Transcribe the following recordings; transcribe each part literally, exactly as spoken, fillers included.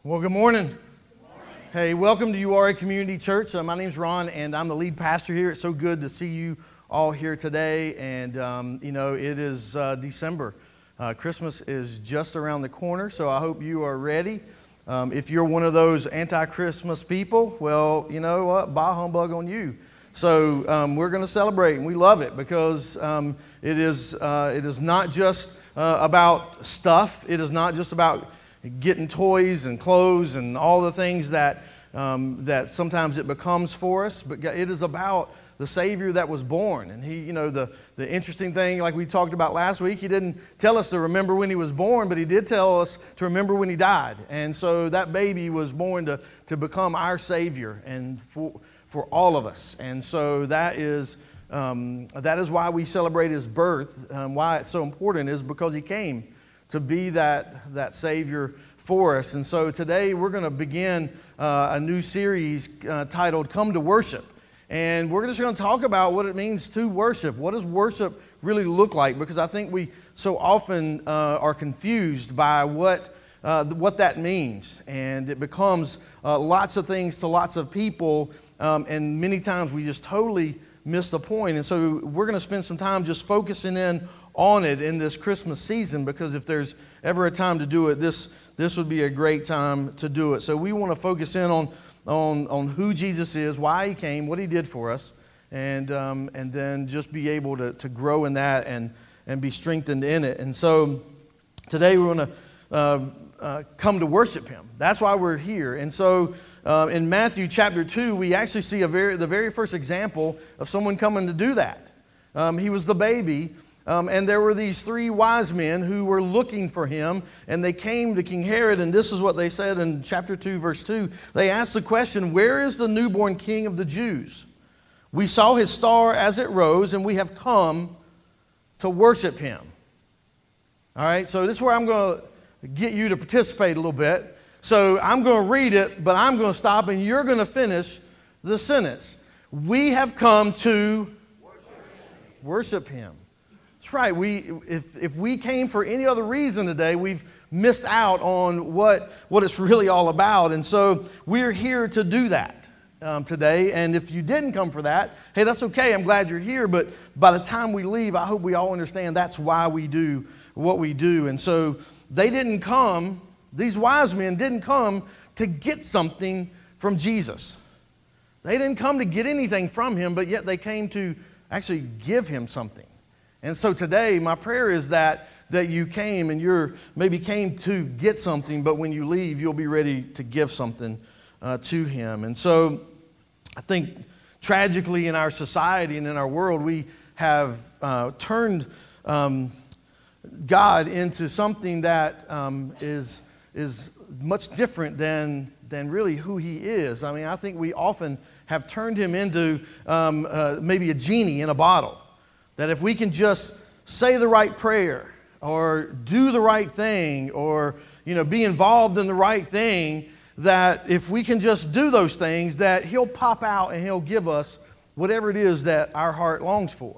Well, good morning. Good morning. Hey, welcome to U R A Community Church. Uh, my name's Ron, and I'm the lead pastor here. It's so good to see you all here today. And, um, you know, it is uh, December. Uh, Christmas is just around the corner, so I hope you are ready. Um, if you're one of those anti-Christmas people, well, you know what? Bah humbug on you. So um, we're going to celebrate, and we love it because um, it is uh, it is not just uh, about stuff. It is not just about getting toys and clothes and all the things that um, that sometimes it becomes for us, but it is about the Savior that was born. And he, you know, the, the interesting thing, like we talked about last week, he didn't tell us to remember when he was born, but he did tell us to remember when he died. And so that baby was born to, to become our Savior and for, for all of us. And so that is um, that is why we celebrate his birth. Um, why it's so important is because he came to be that, that Savior for us. And so today we're going to begin uh, a new series uh, titled Come to Worship. And we're just going to talk about what it means to worship. What does worship really look like? Because I think we so often uh, are confused by what uh, what that means. And it becomes uh, lots of things to lots of people. Um, and many times we just totally miss the point. And so we're going to spend some time just focusing in on it in this Christmas season, because if there's ever a time to do it, this this would be a great time to do it. So we want to focus in on on on who Jesus is, why he came, what he did for us, and um, and then just be able to, to grow in that and and be strengthened in it. And so today we're going to uh, uh, come to worship him. That's why we're here. And so uh, in Matthew chapter two, we actually see a very the very first example of someone coming to do that. Um, he was the baby. Um, and there were these three wise men who were looking for him, and they came to King Herod, and this is what they said in chapter two, verse two. They asked the question, "Where is the newborn King of the Jews? We saw his star as it rose, and we have come to worship him." All right, so this is where I'm going to get you to participate a little bit. So I'm going to read it, but I'm going to stop, and you're going to finish the sentence. We have come to worship, worship him. That's right. We, if, if we came for any other reason today, we've missed out on what, what it's really all about. And so we're here to do that um, today. And if you didn't come for that, hey, that's okay. I'm glad you're here. But by the time we leave, I hope we all understand that's why we do what we do. And so they didn't come, these wise men didn't come to get something from Jesus. They didn't come to get anything from him, but yet they came to actually give him something. And so today, my prayer is that that you came and you're maybe came to get something, but when you leave, you'll be ready to give something uh, to him. And so I think tragically in our society and in our world, we have uh, turned um, God into something that um, is is much different than than really who he is. I mean, I think we often have turned him into um, uh, maybe a genie in a bottle. That if we can just say the right prayer or do the right thing or, you know, be involved in the right thing, that if we can just do those things, that he'll pop out and he'll give us whatever it is that our heart longs for.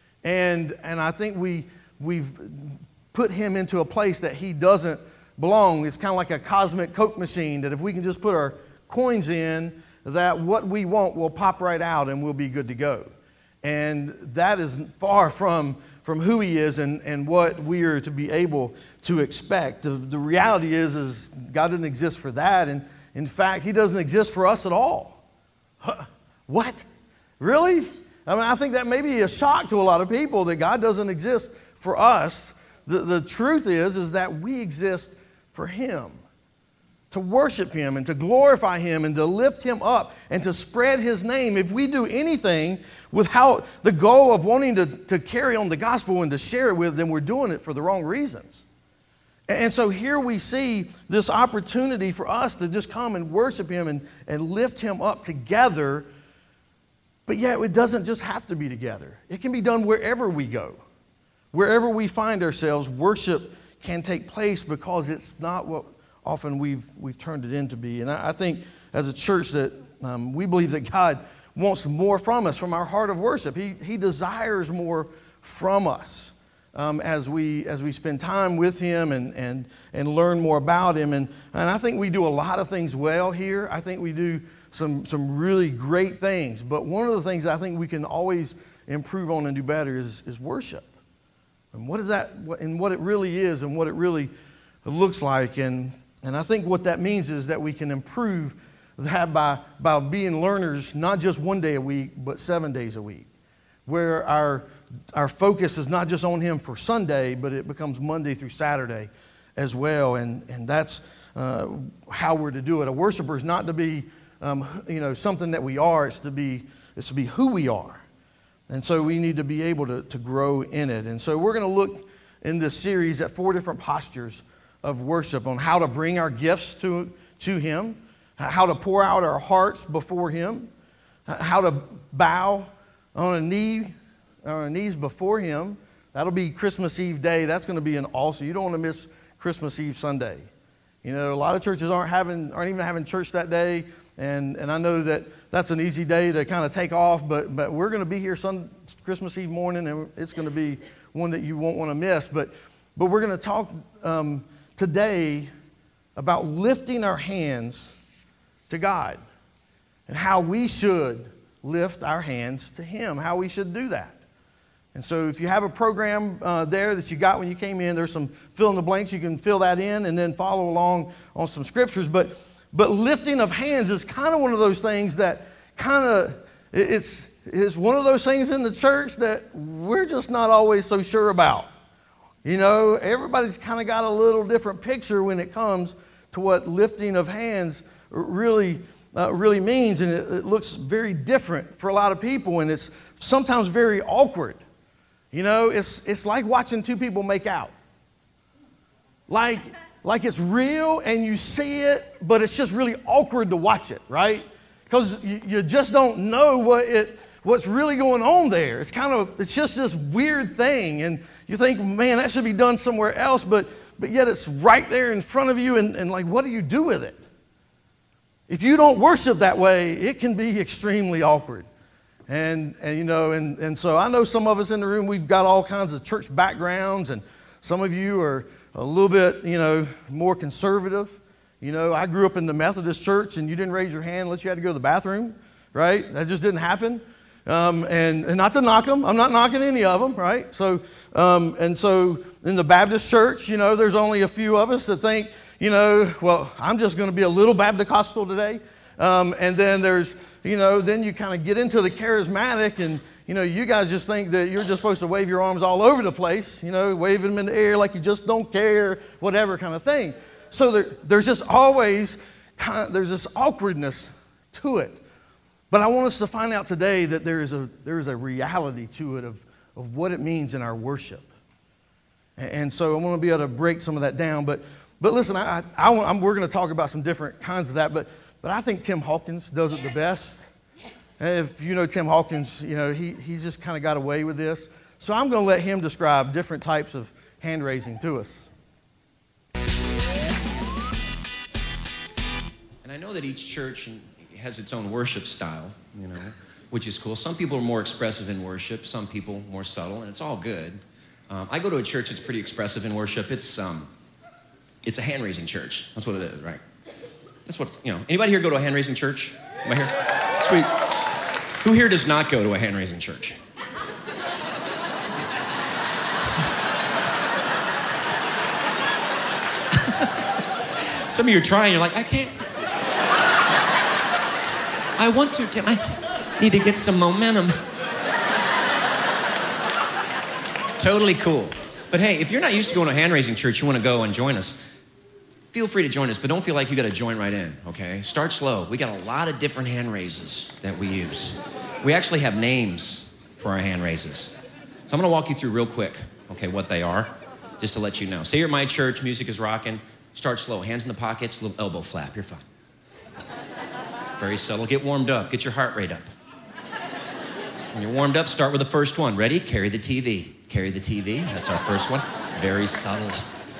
And and I think we, we've put him into a place that he doesn't belong. It's kind of like a cosmic Coke machine, that if we can just put our coins in, that what we want will pop right out and we'll be good to go. And that is far from, from who he is and, and what we are to be able to expect. The, the reality is, is God didn't exist for that. And in fact, he doesn't exist for us at all. Huh, what? Really? I mean, I think that may be a shock to a lot of people that God doesn't exist for us. The, the truth is, is that we exist for him. To worship him and to glorify him and to lift him up and to spread his name. If we do anything without the goal of wanting to, to carry on the gospel and to share it with them, we're doing it for the wrong reasons. And so here we see this opportunity for us to just come and worship him and, and lift him up together. But yet it doesn't just have to be together. It can be done wherever we go. Wherever we find ourselves, worship can take place because it's not what often we've we've turned it into be. And I, I think as a church that um, we believe that God wants more from us, from our heart of worship. He, he desires more from us. um, as we as we spend time with him and and and learn more about him. And and I think we do a lot of things well here. I think we do some some really great things. But one of the things I think we can always improve on and do better is is worship. And what is that? And what it really is, and what it really looks like. And and I think what that means is that we can improve that by by being learners, not just one day a week, but seven days a week, where our our focus is not just on him for Sunday, but it becomes Monday through Saturday as well. And and that's uh, how we're to do it. A worshiper is not to be um, you know something that we are. It's to be it's to be who we are. And so we need to be able to, to grow in it. And so we're going to look in this series at four different postures of worship on how to bring our gifts to, to him, how to pour out our hearts before him, how to bow on a knee, on our knees before him. That'll be Christmas Eve day. That's going to be an awesome. You don't want to miss Christmas Eve Sunday. You know, a lot of churches aren't having, aren't even having church that day. And and I know that that's an easy day to kind of take off, but but we're going to be here Sun, Christmas Eve morning, and it's going to be one that you won't want to miss. But but we're going to talk um, today about lifting our hands to God and how we should lift our hands to him, how we should do that. And so if you have a program uh, there that you got when you came in, there's some fill in the blanks. You can fill that in and then follow along on some scriptures. But But lifting of hands is kind of one of those things that kind of, it's, it's one of those things in the church that we're just not always so sure about. You know, everybody's kind of got a little different picture when it comes to what lifting of hands really, uh, really means. And it, it looks very different for a lot of people, and it's sometimes very awkward. You know, it's, it's like watching two people make out. Like... Like it's real and you see it, but it's just really awkward to watch it, right? Because you, you just don't know what it, what's really going on there. It's kind of, it's just this weird thing. And you think, man, that should be done somewhere else, but, but yet it's right there in front of you. And, and like, what do you do with it? If you don't worship that way, it can be extremely awkward. And, and you know, and, and so I know some of us in the room, we've got all kinds of church backgrounds, and some of you are a little bit, you know, more conservative. You know, I grew up in the Methodist church, and you didn't raise your hand unless you had to go to the bathroom, right? That just didn't happen. Um, and, and not to knock them. I'm not knocking any of them, right? So, um, and so in the Baptist church, you know, there's only a few of us that think, you know, well, I'm just going to be a little Baptist-costal today. Um, and then there's, you know, then you kind of get into the charismatic, and you know, you guys just think that you're just supposed to wave your arms all over the place, you know, waving them in the air like you just don't care, whatever kind of thing. So there, there's just always, kind of, there's this awkwardness to it. But I want us to find out today that there is a, there is a reality to it of, of what it means in our worship. And, and so I want to be able to break some of that down. But but listen, I, I, I I'm, we're going to talk about some different kinds of that, but, but I think Tim Hawkins does it yes. the best. If you know Tim Hawkins, you know, he, he's just kind of got away with this. So I'm going to let him describe different types of hand raising to us. And I know that each church has its own worship style, you know, which is cool. Some people are more expressive in worship, some people more subtle, and it's all good. Um, I go to a church that's pretty expressive in worship. It's um, it's a hand raising church. That's what it is, right? That's what, you know. Anybody here go to a hand raising church? Am I here? Sweet. Who here does not go to a hand-raising church? Some of you are trying, you're like, I can't. I want to, Tim. I need to get some momentum. Totally cool. But hey, if you're not used to going to a hand-raising church, you want to go and join us, feel free to join us, but don't feel like you got to join right in, okay? Start slow. We got a lot of different hand raises that we use. We actually have names for our hand raises. So I'm going to walk you through real quick, okay, what they are, just to let you know. Say you're at my church, music is rocking. Start slow. Hands in the pockets, little elbow flap. You're fine. Very subtle. Get warmed up. Get your heart rate up. When you're warmed up, start with the first one. Ready? Carry the T V. Carry the T V. That's our first one. Very subtle.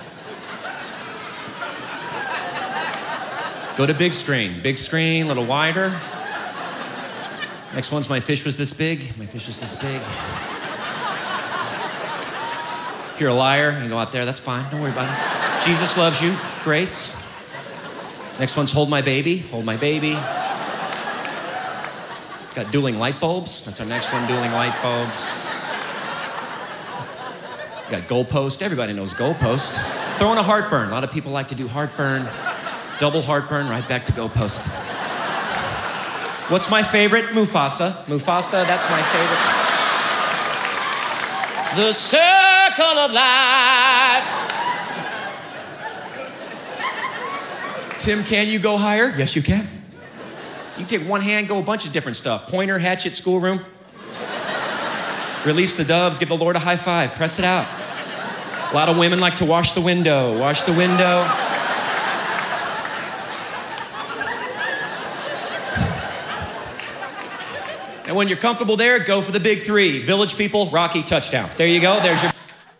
Go to big screen. Big screen, a little wider. Next one's my fish was this big. My fish was this big. If you're a liar and go out there, that's fine. Don't worry about it. Jesus loves you. Grace. Next one's hold my baby. Hold my baby. Got dueling light bulbs. That's our next one, dueling light bulbs. We got goalpost. Everybody knows goalpost. Throwing a heartburn. A lot of people like to do heartburn. Double heartburn, right back to goalpost. What's my favorite? Mufasa. Mufasa, that's my favorite. The circle of life. Tim, can you go higher? Yes, you can. You can take one hand, go a bunch of different stuff. Pointer, hatchet, schoolroom. Release the doves, give the Lord a high five, press it out. A lot of women like to wash the window. Wash the window. And when you're comfortable there, go for the big three. Village people, Rocky, touchdown. There you go, there's your...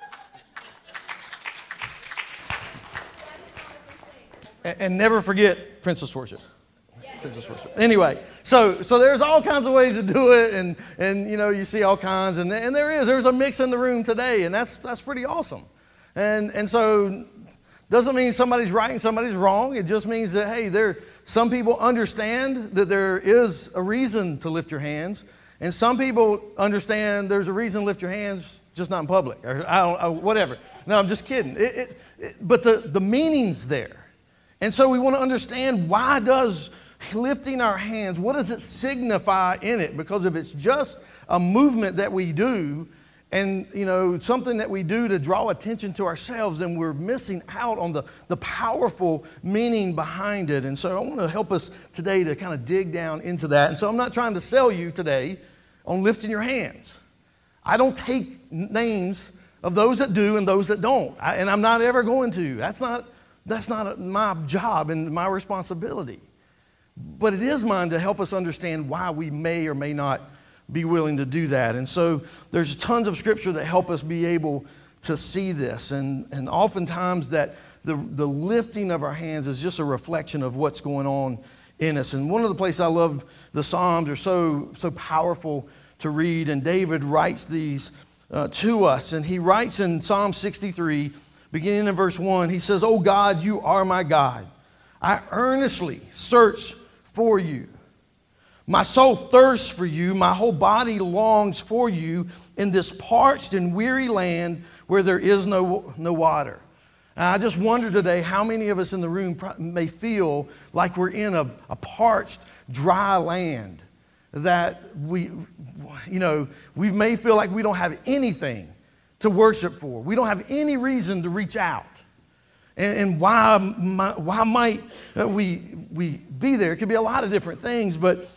And never forget Princess Worship. Princess Worship. Anyway, so so there's all kinds of ways to do it, and and you know you see all kinds, and and there is there's a mix in the room today, and that's that's pretty awesome, and and so doesn't mean somebody's right and somebody's wrong. It just means that hey, there some people understand that there is a reason to lift your hands, and some people understand there's a reason to lift your hands, just not in public, or I don't I, whatever. No, I'm just kidding. It, it, it, but the the meaning's there. And so we want to understand, why does lifting our hands, what does it signify in it? Because if it's just a movement that we do, and you know something that we do to draw attention to ourselves, then we're missing out on the, the powerful meaning behind it. And so I want to help us today to kind of dig down into that. And so I'm not trying to sell you today on lifting your hands. I don't take names of those that do and those that don't. I, and I'm not ever going to. That's not... That's not my job and my responsibility. But it is mine to help us understand why we may or may not be willing to do that. And so there's tons of scripture that help us be able to see this. And, and oftentimes that the, the lifting of our hands is just a reflection of what's going on in us. And one of the places I love, the Psalms are so, so powerful to read. And David writes these uh, to us. And he writes in Psalm sixty-three, beginning in verse one, he says, "Oh God, you are my God. I earnestly search for you. My soul thirsts for you. My whole body longs for you in this parched and weary land where there is no, no water." And I just wonder today how many of us in the room may feel like we're in a, a parched, dry land, that we, you know, we may feel like we don't have anything to worship for. We don't have any reason to reach out. And, and why, why might we, we be there? It could be a lot of different things, but,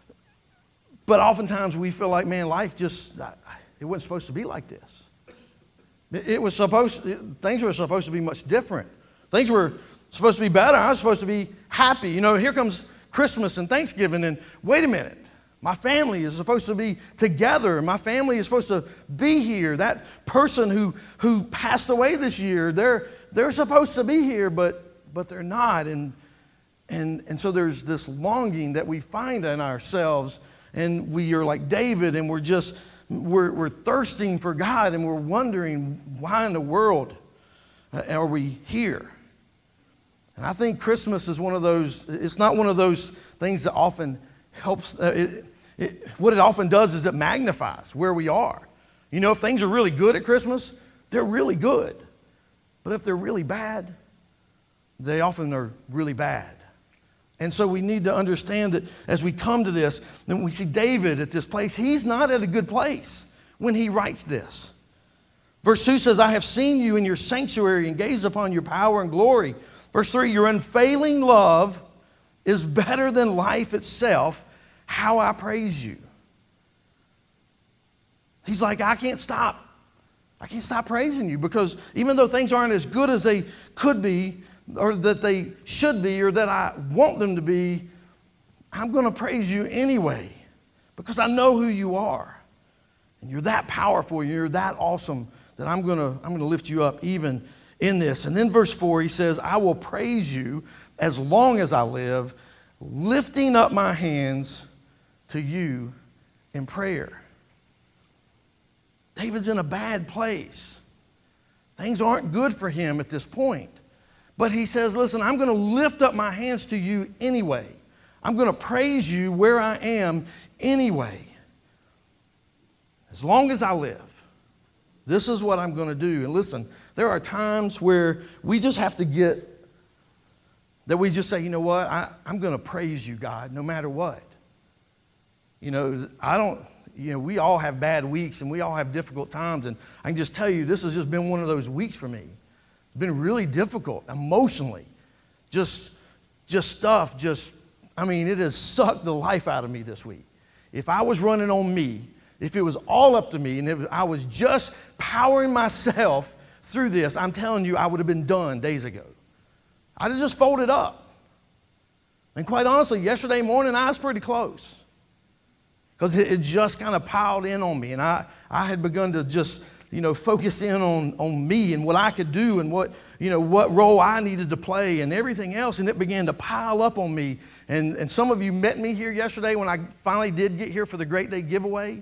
but oftentimes we feel like, man, life just, it wasn't supposed to be like this. It, it was supposed, things were supposed to be much different. Things were supposed to be better. I was supposed to be happy. You know, here comes Christmas and Thanksgiving, and wait a minute. My family is supposed to be together. My family is supposed to be here. That person who, who passed away this year, they're, they're supposed to be here, but, but they're not. And, and, and so there's this longing that we find in ourselves, and we are like David, and we're just, we're, we're thirsting for God, and we're wondering, why in the world are we here? And I think Christmas is one of those, it's not one of those things that often helps, uh, it, It, what it often does is it magnifies where we are. You know, if things are really good at Christmas, they're really good. But if they're really bad, they often are really bad. And so we need to understand that as we come to this, then we see David at this place. He's not at a good place when he writes this. Verse two says, "I have seen you in your sanctuary and gazed upon your power and glory." Verse three, "Your unfailing love is better than life itself. How I praise you." He's like, I can't stop. I can't stop praising you, because even though things aren't as good as they could be, or that they should be, or that I want them to be, I'm going to praise you anyway, because I know who you are. And you're that powerful, you're that awesome, that I'm going to I'm going to lift you up even in this. And then verse four, he says, "I will praise you as long as I live, lifting up my hands to you in prayer." David's in a bad place. Things aren't good for him at this point. But he says, listen, I'm going to lift up my hands to you anyway. I'm going to praise you where I am anyway. As long as I live, this is what I'm going to do. And listen, there are times where we just have to get, that we just say, you know what, I, I'm going to praise you, God, no matter what. You know, I don't, you know, we all have bad weeks and we all have difficult times. And I can just tell you, this has just been one of those weeks for me. It's been really difficult emotionally. Just, just stuff, just, I mean, it has sucked the life out of me this week. If I was running on me, if it was all up to me and if I was just powering myself through this, I'm telling you, I would have been done days ago. I'd have just folded up. And quite honestly, yesterday morning, I was pretty close. Because it, it just kind of piled in on me. And I, I had begun to just, you know, focus in on, on me and what I could do and what, you know, what role I needed to play and everything else. And it began to pile up on me. And, and some of you met me here yesterday when I finally did get here for the Great Day giveaway.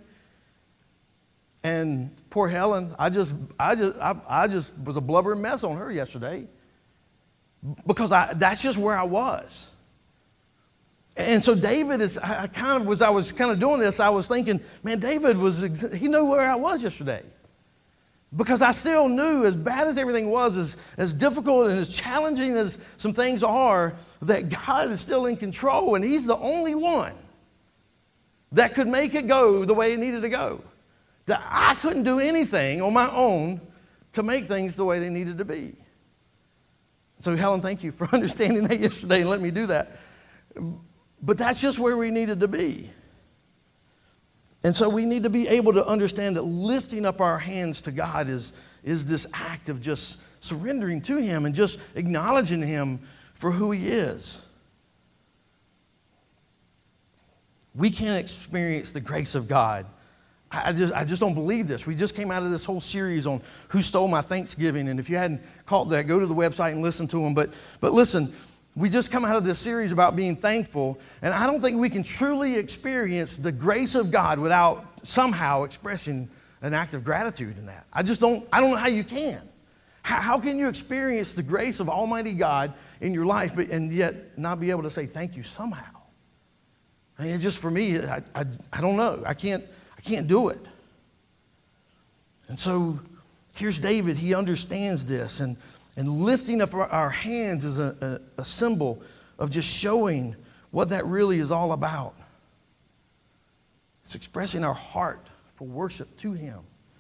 And poor Helen, I just, I just, I, I just was a blubbering mess on her yesterday. Because I, that's just where I was. And so David is, I kind of, was I was kind of doing this, I was thinking, man, David was, he knew where I was yesterday. Because I still knew, as bad as everything was, as, as difficult and as challenging as some things are, that God is still in control and he's the only one that could make it go the way it needed to go. That I couldn't do anything on my own to make things the way they needed to be. So Helen, thank you for understanding that yesterday and letting me do that. But that's just where we needed to be. And so we need to be able to understand that lifting up our hands to God is, is this act of just surrendering to him and just acknowledging him for who he is. We can't experience the grace of God. I just, I just don't believe this. We just came out of this whole series on who stole my Thanksgiving. And if you hadn't caught that, go to the website and listen to them. But, but listen, we just come out of this series about being thankful. And I don't think we can truly experience the grace of God without somehow expressing an act of gratitude in that. I just don't, I don't know how you can. How, how can you experience the grace of Almighty God in your life but, and yet not be able to say thank you somehow? I mean, it's just for me, I, I, I don't know. I can't. I can't do it. And so here's David. He understands this. And, and lifting up our, our hands is a, a, a symbol of just showing what that really is all about. It's expressing our heart for worship to him.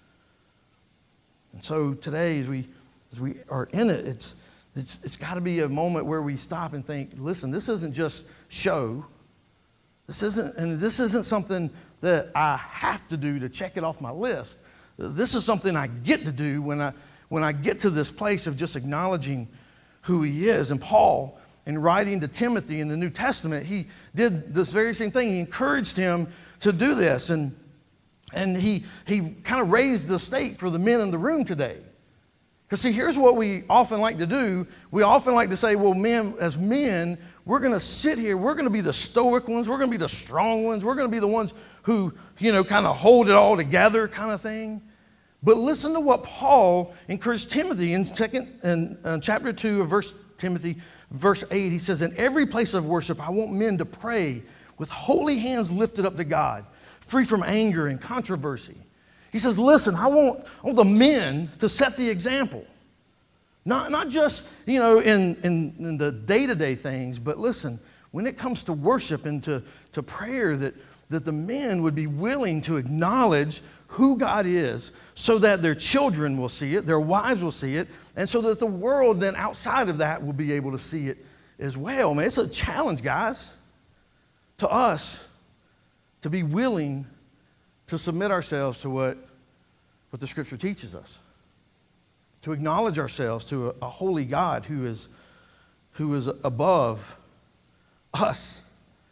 And so today, as we, as we are in it, it's, it's, it's got to be a moment where we stop and think, listen, this isn't just show. This isn't, and this isn't something that I have to do to check it off my list. This is something I get to do when I, when I get to this place of just acknowledging who he is. And Paul, in writing to Timothy in the New Testament, he did this very same thing. He encouraged him to do this. And, and he, he kind of raised the stake for the men in the room today. Because see, here's what we often like to do. We often like to say, well, men, as men, we're going to sit here. We're going to be the stoic ones. We're going to be the strong ones. We're going to be the ones who, you know, kind of hold it all together kind of thing. But listen to what Paul encouraged Timothy in second in uh, chapter two of verse Timothy, verse eight. He says, in every place of worship, I want men to pray with holy hands lifted up to God, free from anger and controversy. He says, listen, I want, I want the men to set the example. Not, not just, you know, in, in, in the day-to-day things, but listen, when it comes to worship and to, to prayer, that, that the men would be willing to acknowledge who God is so that their children will see it, their wives will see it, and so that the world then outside of that will be able to see it as well. Man, it's a challenge, guys, to us to be willing to submit ourselves to what, what the Scripture teaches us. To acknowledge ourselves to a, a holy God who is, who is above us.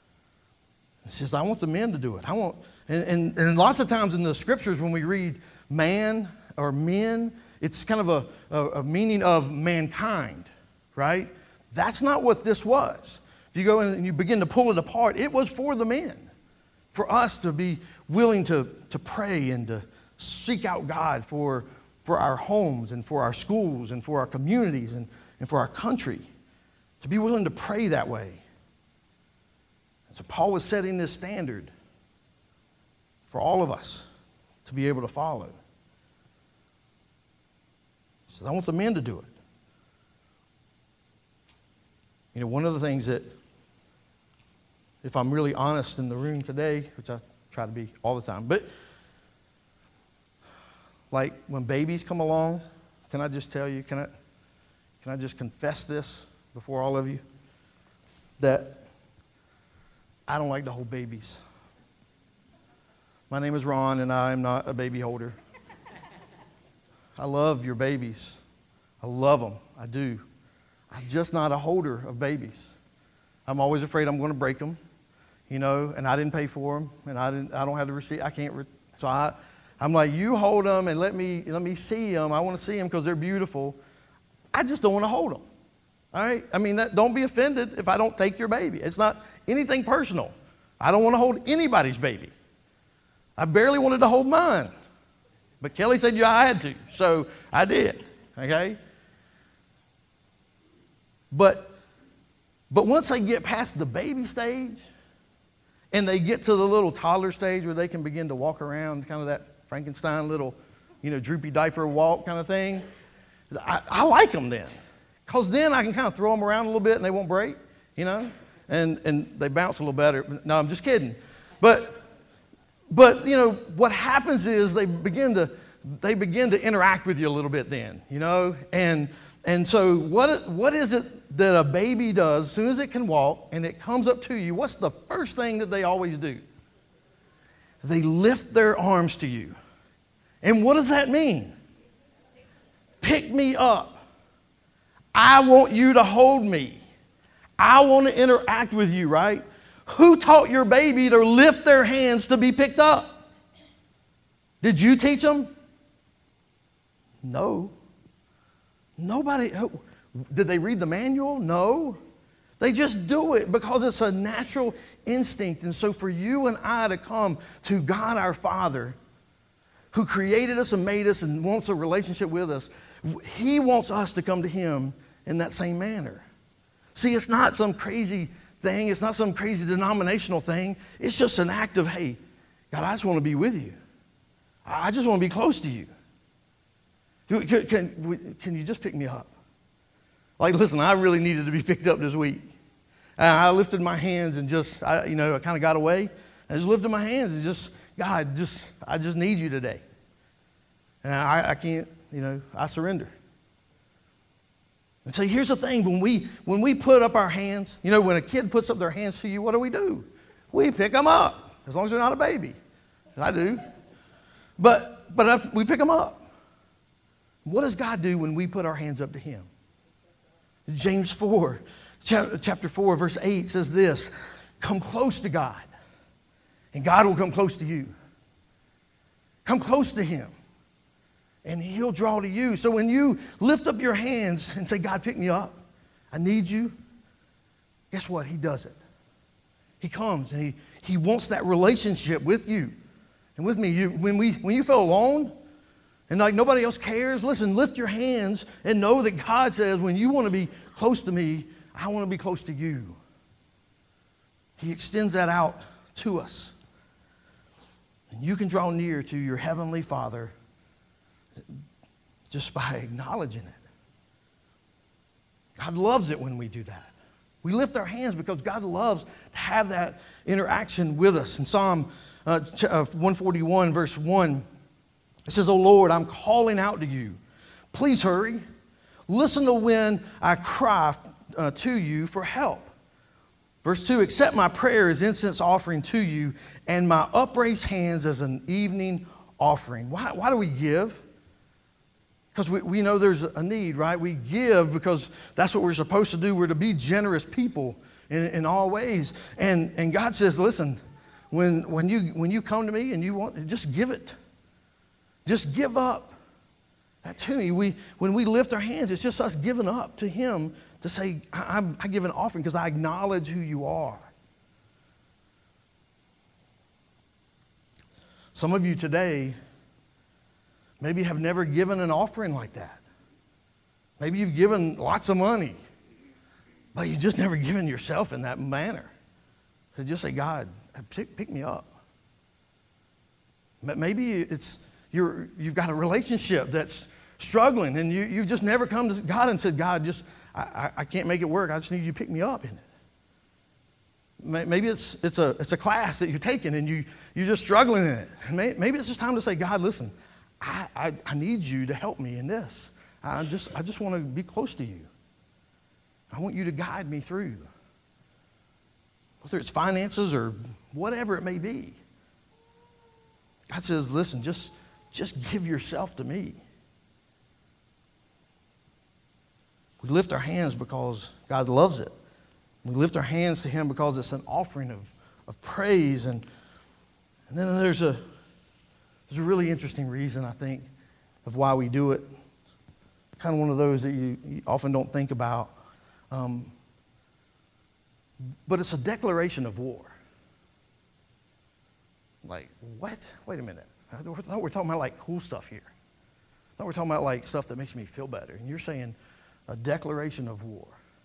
It says, I want the men to do it. I want, and, and, and lots of times in the Scriptures when we read man or men, it's kind of a, a, a meaning of mankind, right? That's not what this was. If you go in and you begin to pull it apart, it was for the men. For us to be willing to, to pray and to seek out God for for our homes and for our schools and for our communities and, and for our country, to be willing to pray that way. And so Paul was setting this standard for all of us to be able to follow. He says, I want the men to do it. You know, one of the things that, if I'm really honest in the room today, which I try to be all the time, but like when babies come along, can I just tell you, can I, can I just confess this before all of you? That I don't like to hold babies. My name is Ron, and I am not a baby holder. I love your babies. I love them. I do. I'm just not a holder of babies. I'm always afraid I'm going to break them, you know, and I didn't pay for them, and I didn't. I don't have the receipt. I can't. Re- so I, I'm like, you hold them and let me let me see them. I want to see them because they're beautiful. I just don't want to hold them. All right. I mean, that, don't be offended if I don't take your baby. It's not anything personal. I don't want to hold anybody's baby. I barely wanted to hold mine, but Kelly said yeah I had to, so I did. Okay. But, but once they get past the baby stage and they get to the little toddler stage where they can begin to walk around, kind of that Frankenstein little, you know, droopy diaper walk kind of thing, I, I like them then. Because then I can kind of throw them around a little bit and they won't break, you know, and, and they bounce a little better. No, I'm just kidding. But, but you know, what happens is they begin to, they begin to interact with you a little bit then, you know, and And so what, what is it that a baby does as soon as it can walk and it comes up to you? What's the first thing that they always do? They lift their arms to you. And what does that mean? Pick me up. I want you to hold me. I want to interact with you, right? Who taught your baby to lift their hands to be picked up? Did you teach them? No. Nobody, did they read the manual? No. They just do it because it's a natural instinct. And so for you and I to come to God our Father, who created us and made us and wants a relationship with us, He wants us to come to Him in that same manner. See, it's not some crazy thing. It's not some crazy denominational thing. It's just an act of, hey, God, I just want to be with you. I just want to be close to you. Can, can, can you just pick me up? Like, listen, I really needed to be picked up this week. And I lifted my hands and just, I, you know, I kind of got away. I just lifted my hands and just, God, just, I just need you today. And I, I can't, you know, I surrender. And so here's the thing, when we, when we put up our hands, you know, when a kid puts up their hands to you, what do we do? We pick them up, as long as they're not a baby. I do. But, but we pick them up. What does God do when we put our hands up to Him? James four, chapter four, verse eight says this, come close to God, and God will come close to you. Come close to Him, and He'll draw to you. So when you lift up your hands and say, God, pick me up, I need you, guess what? He does it. He comes, and He, he wants that relationship with you and with me. You, when, we, when you feel alone, and like nobody else cares, listen, lift your hands and know that God says, when you want to be close to me, I want to be close to you. He extends that out to us. And you can draw near to your Heavenly Father just by acknowledging it. God loves it when we do that. We lift our hands because God loves to have that interaction with us. In Psalm uh, one forty-one, verse one, it says, "O Lord, I'm calling out to you. Please hurry. Listen to when I cry uh, to you for help." Verse two, "Accept my prayer as incense offering to you, and my upraised hands as an evening offering." Why, why do we give? Because we, we know there's a need, right? We give because that's what we're supposed to do. We're to be generous people in, in all ways. And, and God says, listen, when, when, you, when you come to me and you want, just give it. Just give up that to me. We, when we lift our hands, it's just us giving up to Him to say, I, I, I give an offering because I acknowledge who you are. Some of you today maybe have never given an offering like that. Maybe you've given lots of money, but you've just never given yourself in that manner. So just say, God, pick, pick me up. Maybe it's you're, you've got a relationship that's struggling, and you, you've just never come to God and said, God, just I, I, I can't make it work. I just need you to pick me up in it. Maybe it's it's a it's a class that you're taking, and you, you're just struggling in it. Maybe it's just time to say, God, listen, I, I, I need you to help me in this. I just I just want to be close to you. I want you to guide me through. Whether it's finances or whatever it may be. God says, listen, just, just give yourself to me. We lift our hands because God loves it. We lift our hands to Him because it's an offering of, of praise. And, and then there's a, there's a really interesting reason, I think, of why we do it. Kind of one of those that you, you often don't think about. Um, but it's a declaration of war. Like, what? Wait a minute. I thought we're talking about like cool stuff here. I thought we're talking about like stuff that makes me feel better. And you're saying a declaration of war.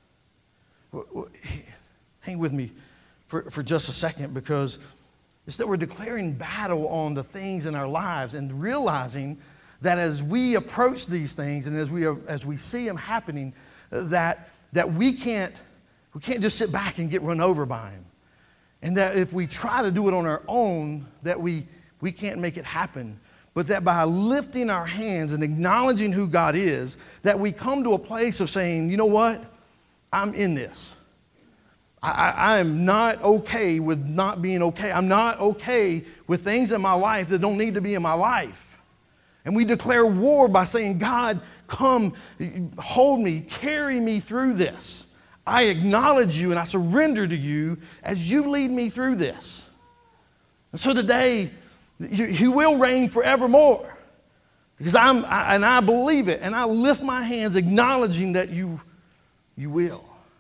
Hang with me for, for just a second, because it's that we're declaring battle on the things in our lives and realizing that as we approach these things and as we as we see them happening, that that we can't we can't just sit back and get run over by them. And that if we try to do it on our own, that we, we can't make it happen. But that by lifting our hands and acknowledging who God is, that we come to a place of saying, you know what? I'm in this. I, I, I am not okay with not being okay. I'm not okay with things in my life that don't need to be in my life. And we declare war by saying, God, come, hold me, carry me through this. I acknowledge you and I surrender to you as you lead me through this. And so today, you, you will reign forevermore. Because I'm, I, and I believe it, and I lift my hands acknowledging that you, you will.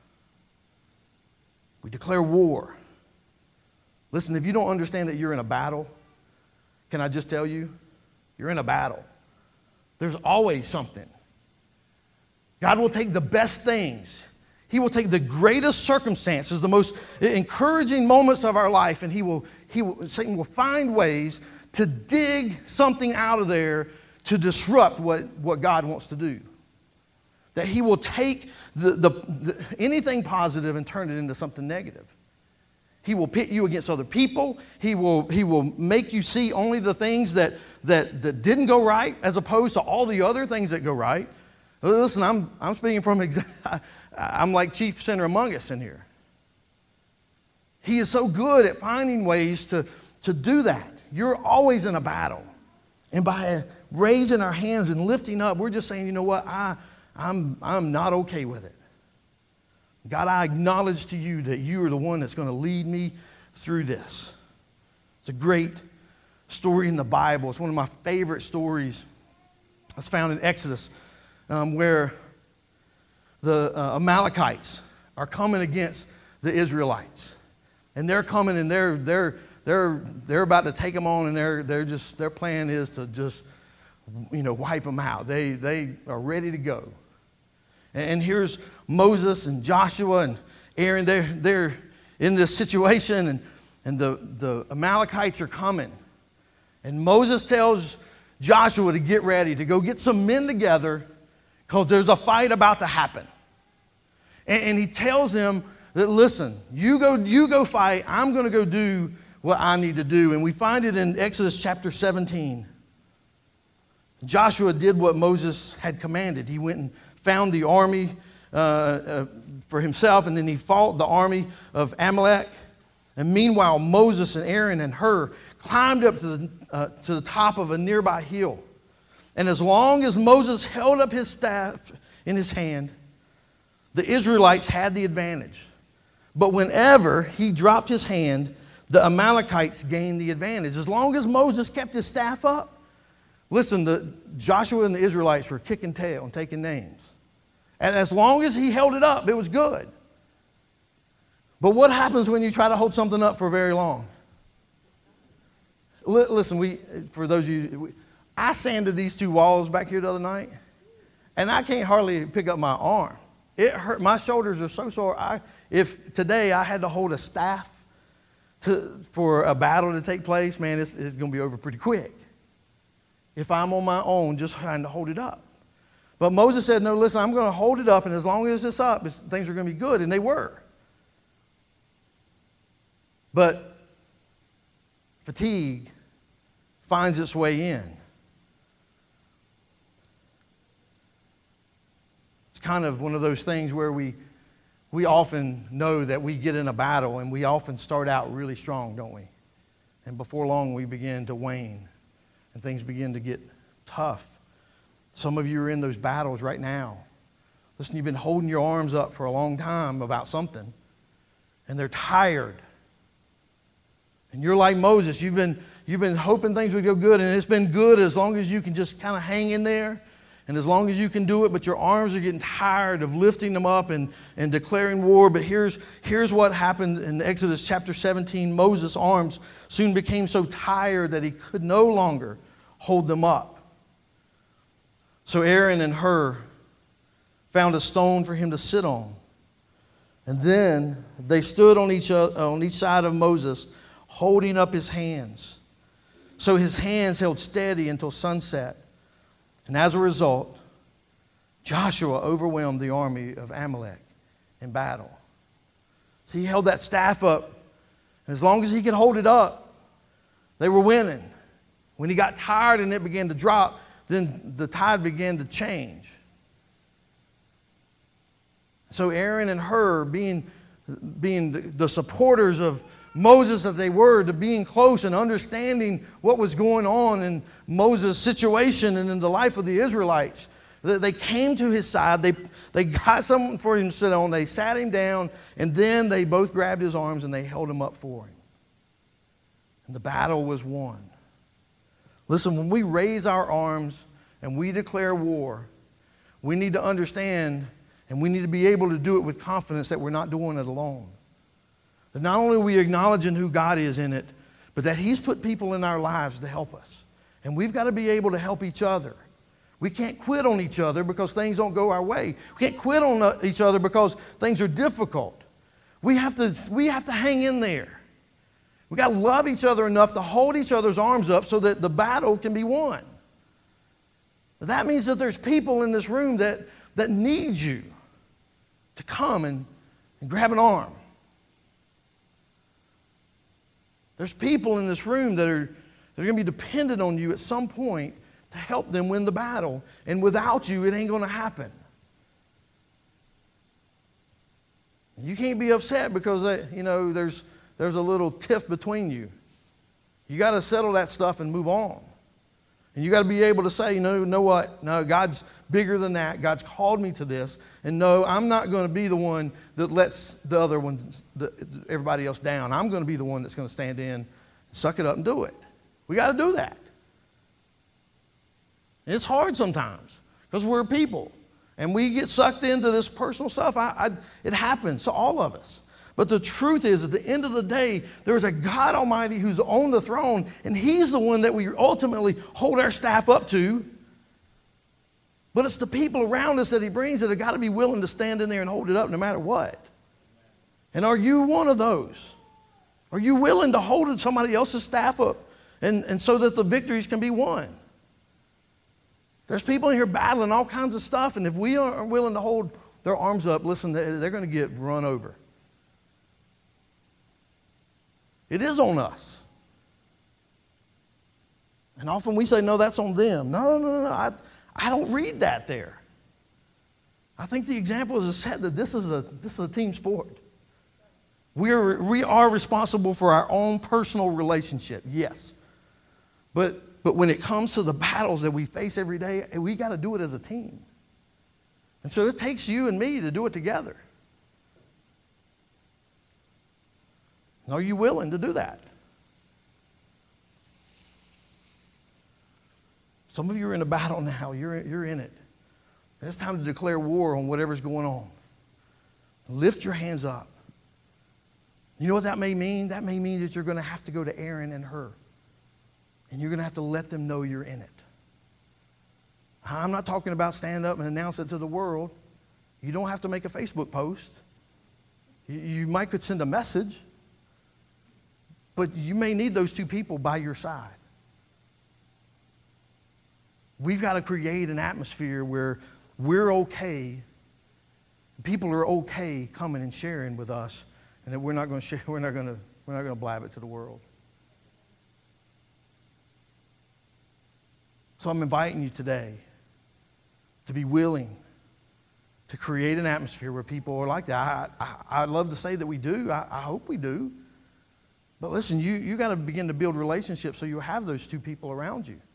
We declare war. Listen, if you don't understand that you're in a battle, can I just tell you, you're in a battle. There's always something. God will take the best things. He will take the greatest circumstances, the most encouraging moments of our life, and he will, he will, Satan will find ways to dig something out of there to disrupt what, what God wants to do. That he will take the, the, the, anything positive and turn it into something negative. He will pit you against other people. He will, he will make you see only the things that, that, that didn't go right as opposed to all the other things that go right. Listen, I'm, I'm speaking from, exa- I'm like chief sinner among us in here. He is so good at finding ways to, to do that. You're always in a battle. And by raising our hands and lifting up, we're just saying, you know what, I, I'm, I'm not okay with it. God, I acknowledge to you that you are the one that's going to lead me through this. It's a great story in the Bible. It's one of my favorite stories. It's found in Exodus. Um, where the uh, Amalekites are coming against the Israelites, and they're coming and they're they're they're they're about to take them on, and they're they're just their plan is to just you know wipe them out. They they are ready to go, and, and here's Moses and Joshua and Aaron. They're they're in this situation, and and the the Amalekites are coming, and Moses tells Joshua to get ready to go get some men together. Because there's a fight about to happen. And, and he tells them that, listen, you go, you go fight. I'm going to go do what I need to do. And we find it in Exodus chapter seventeen. Joshua did what Moses had commanded. He went and found the army uh, uh, for himself, and then he fought the army of Amalek. And meanwhile, Moses and Aaron and Hur climbed up to the, uh, to the top of a nearby hill. And as long as Moses held up his staff in his hand, the Israelites had the advantage. But whenever he dropped his hand, the Amalekites gained the advantage. As long as Moses kept his staff up, listen, the, Joshua and the Israelites were kicking tail and taking names. And as long as he held it up, it was good. But what happens when you try to hold something up for very long? L- listen, we, for those of you... We, I sanded these two walls back here the other night, and I can't hardly pick up my arm. It hurt. My shoulders are so sore. I, if today I had to hold a staff to, for a battle to take place, man, it's, it's going to be over pretty quick. If I'm on my own, just trying to hold it up. But Moses said, no, listen, I'm going to hold it up, and as long as it's up, it's, things are going to be good, and they were. But fatigue finds its way in. It's kind of one of those things where we, we often know that we get in a battle, and we often start out really strong, don't we? And before long, we begin to wane, and things begin to get tough. Some of you are in those battles right now. Listen, you've been holding your arms up for a long time about something, and they're tired. And you're like Moses. You've been, you've been hoping things would go good, and it's been good as long as you can just kind of hang in there, and as long as you can do it, but your arms are getting tired of lifting them up and, and declaring war. But here's, here's what happened in Exodus chapter seventeen. Moses' arms soon became so tired that he could no longer hold them up. So Aaron and Hur found a stone for him to sit on. And then they stood on each, on each side of Moses, holding up his hands. So his hands held steady until sunset. And as a result, Joshua overwhelmed the army of Amalek in battle. So he held that staff up. And as long as he could hold it up, they were winning. When he got tired and it began to drop, then the tide began to change. So Aaron and Hur, being, being the supporters of Moses that they were, to being close and understanding what was going on in Moses' situation and in the life of the Israelites, they came to his side. They, they got something for him to sit on. They sat him down, and then they both grabbed his arms and they held him up for him. And the battle was won. Listen, when we raise our arms and we declare war, we need to understand and we need to be able to do it with confidence that we're not doing it alone. That not only are we acknowledging who God is in it, but that He's put people in our lives to help us. And we've got to be able to help each other. We can't quit on each other because things don't go our way. We can't quit on each other because things are difficult. We have to, we have to hang in there. We've got to love each other enough to hold each other's arms up so that the battle can be won. That means that there's people in this room that, that need you to come and, and grab an arm. There's people in this room that are, that are going to be dependent on you at some point to help them win the battle. And without you, it ain't going to happen. You can't be upset because, they, you know, there's... There's a little tiff between you. You got to settle that stuff and move on. And you got to be able to say, you know, know what? No, God's bigger than that. God's called me to this. And no, I'm not going to be the one that lets the other ones, the, everybody else down. I'm going to be the one that's going to stand in, suck it up and do it. We got to do that. And it's hard sometimes because we're people. And we get sucked into this personal stuff. I, I, it happens to all of us. But the truth is, at the end of the day, there's a God Almighty who's on the throne, and He's the one that we ultimately hold our staff up to. But it's the people around us that He brings that have got to be willing to stand in there and hold it up no matter what. And are you one of those? Are you willing to hold somebody else's staff up and, and so that the victories can be won? There's people in here battling all kinds of stuff, and if we aren't willing to hold their arms up, listen, they're going to get run over. It is on us. And often we say, no, that's on them. No, no, no, I, I don't read that there. I think the example is set that this is a, this is a team sport. We are, we are responsible for our own personal relationship, yes. But, but when it comes to the battles that we face every day, we got to do it as a team. And so it takes you and me to do it together. Are you willing to do that? Some of you are in a battle now. You're, you're in it. And it's time to declare war on whatever's going on. Lift your hands up. You know what that may mean? That may mean that you're going to have to go to Aaron and Hur. And you're going to have to let them know you're in it. I'm not talking about stand up and announce it to the world. You don't have to make a Facebook post. You, you might could send a message, but you may need those two people by your side. We've got to create an atmosphere where we're okay. People are okay coming and sharing with us, and that we're not going to share. We're not going to. We're not going to blab it to the world. So I'm inviting you today to be willing to create an atmosphere where people are like that. I, I, I'd love to say that we do. I, I hope we do. But listen, you you got to begin to build relationships so you have those two people around you.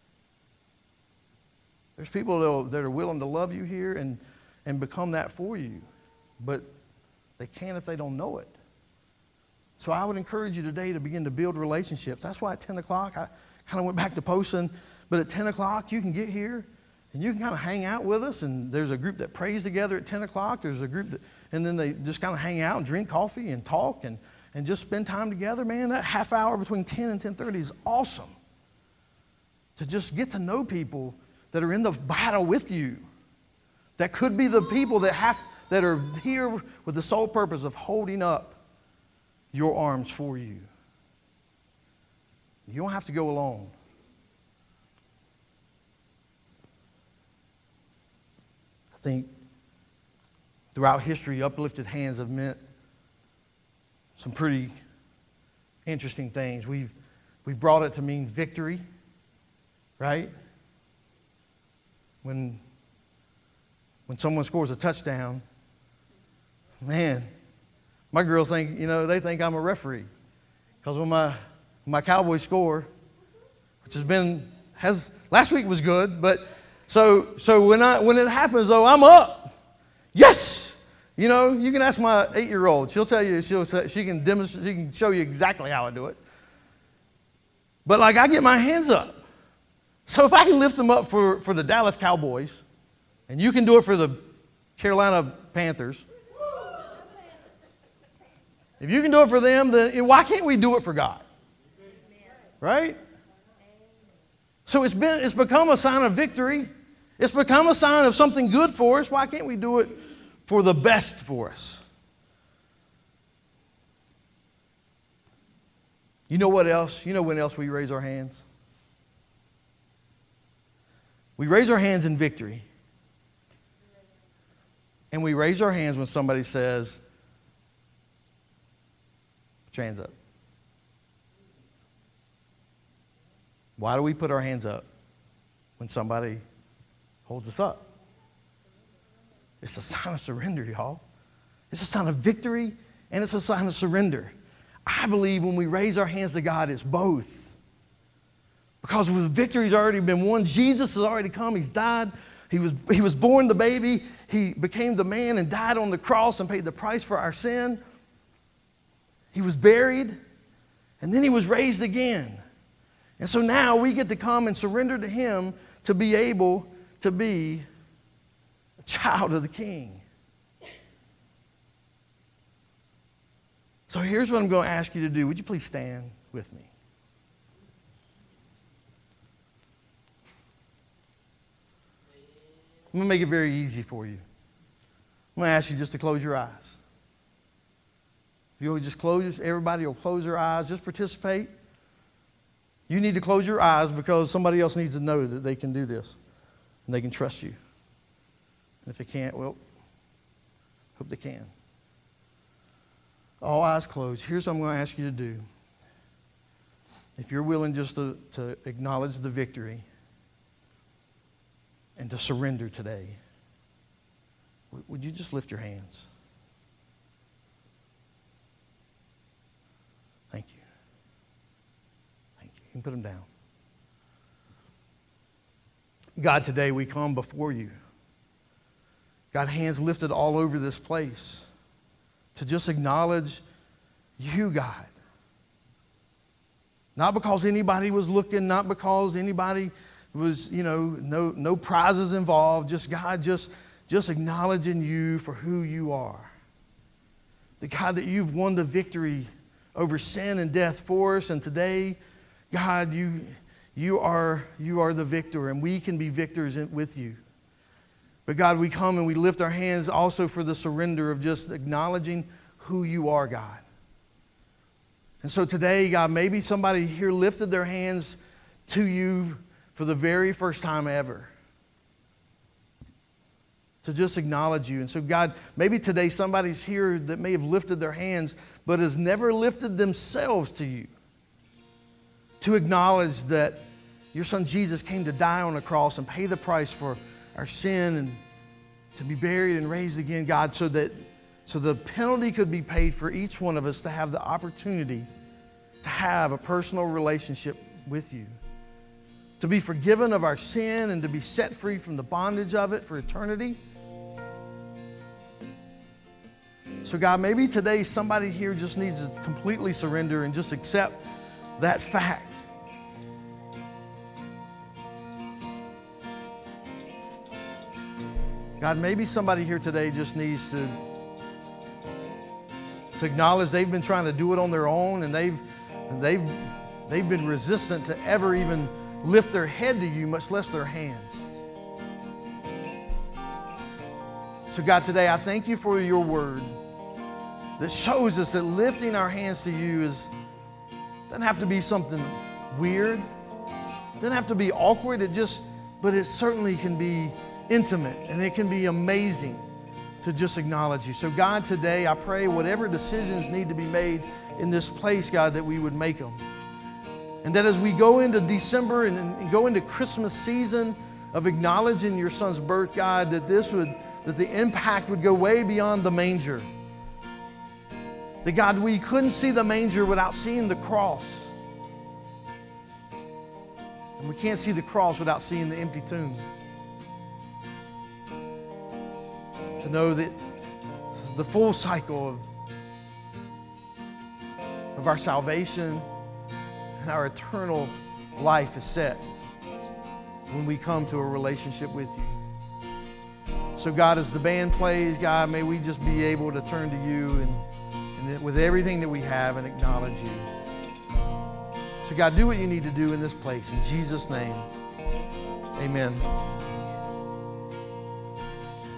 There's people that are, that are willing to love you here and, and become that for you. But they can't if they don't know it. So I would encourage you today to begin to build relationships. That's why at ten o'clock, I kind of went back to posting. But at ten o'clock, you can get here and you can kind of hang out with us. And there's a group that prays together at ten o'clock. There's a group that, and then they just kind of hang out and drink coffee and talk and, and just spend time together. Man, that half hour between ten and ten thirty is awesome. To just get to know people that are in the battle with you. That could be the people that have that are here with the sole purpose of holding up your arms for you. You don't have to go alone. I think throughout history, uplifted hands have meant some pretty interesting things. We've we've brought it to mean victory, right? When, when someone scores a touchdown, man, my girls think, you know, they think I'm a referee. Because when my, my Cowboys score, which has been, has, last week was good, but so so when I when it happens, though, I'm up. Yes! You know, you can ask my eight-year-old. She'll tell you, she'll she can demonstrate, she can show you exactly how I do it. But like, I get my hands up. So if I can lift them up for, for the Dallas Cowboys, and you can do it for the Carolina Panthers, if you can do it for them, then why can't we do it for God? Right? So it's been it's become a sign of victory. It's become a sign of something good for us. Why can't we do it for the best for us? You know what else? You know when else we raise our hands? We raise our hands in victory. And we raise our hands when somebody says, put your hands up. Why do we put our hands up when somebody holds us up? It's a sign of surrender, y'all. It's a sign of victory and it's a sign of surrender. I believe when we raise our hands to God, it's both. Because the victory's already been won. Jesus has already come. He's died. He was, he was born the baby. He became the man and died on the cross and paid the price for our sin. He was buried. And then he was raised again. And so now we get to come and surrender to him to be able to be a child of the King. So here's what I'm going to ask you to do. Would you please stand with me? I'm going to make it very easy for you. I'm going to ask you just to close your eyes. If you'll just close, everybody will close their eyes. Just participate. You need to close your eyes because somebody else needs to know that they can do this and they can trust you. And if they can't, well, hope they can. All eyes closed. Here's what I'm going to ask you to do. If you're willing just to, to acknowledge the victory and to surrender today, would you just lift your hands? Thank you. Thank you. You can put them down. God, today we come before you. God, hands lifted all over this place to just acknowledge you, God. Not because anybody was looking, not because anybody was, you know, no, no prizes involved. Just, God, just, just acknowledging you for who you are. The God that you've won the victory over sin and death for us. And today, God, you, You are, you are the victor, and we can be victors in, with you. But God, we come and we lift our hands also for the surrender of just acknowledging who you are, God. And so today, God, maybe somebody here lifted their hands to you for the very first time ever, to just acknowledge you. And so, God, maybe today somebody's here that may have lifted their hands but has never lifted themselves to you, to acknowledge that your son Jesus came to die on a cross and pay the price for our sin and to be buried and raised again, God, so that so the penalty could be paid for each one of us to have the opportunity to have a personal relationship with you, to be forgiven of our sin and to be set free from the bondage of it for eternity. So God, maybe today somebody here just needs to completely surrender and just accept that fact. God, maybe somebody here today just needs to, to acknowledge they've been trying to do it on their own, and they've, they've, they've been resistant to ever even lift their head to you, much less their hands. So God, today I thank you for your word that shows us that lifting our hands to you is, doesn't have to be something weird. It doesn't have to be awkward. It just, but it certainly can be intimate, and it can be amazing to just acknowledge you. So God, today I pray whatever decisions need to be made in this place, God, that we would make them. And that as we go into December and, and go into Christmas season of acknowledging your son's birth, God, that this would, that the impact would go way beyond the manger. That God, we couldn't see the manger without seeing the cross. And we can't see the cross without seeing the empty tomb. To know that the full cycle of, of our salvation and our eternal life is set when we come to a relationship with you. So God, as the band plays, God, may we just be able to turn to you and, and with everything that we have and acknowledge you. So God, do what you need to do in this place. In Jesus' name, amen.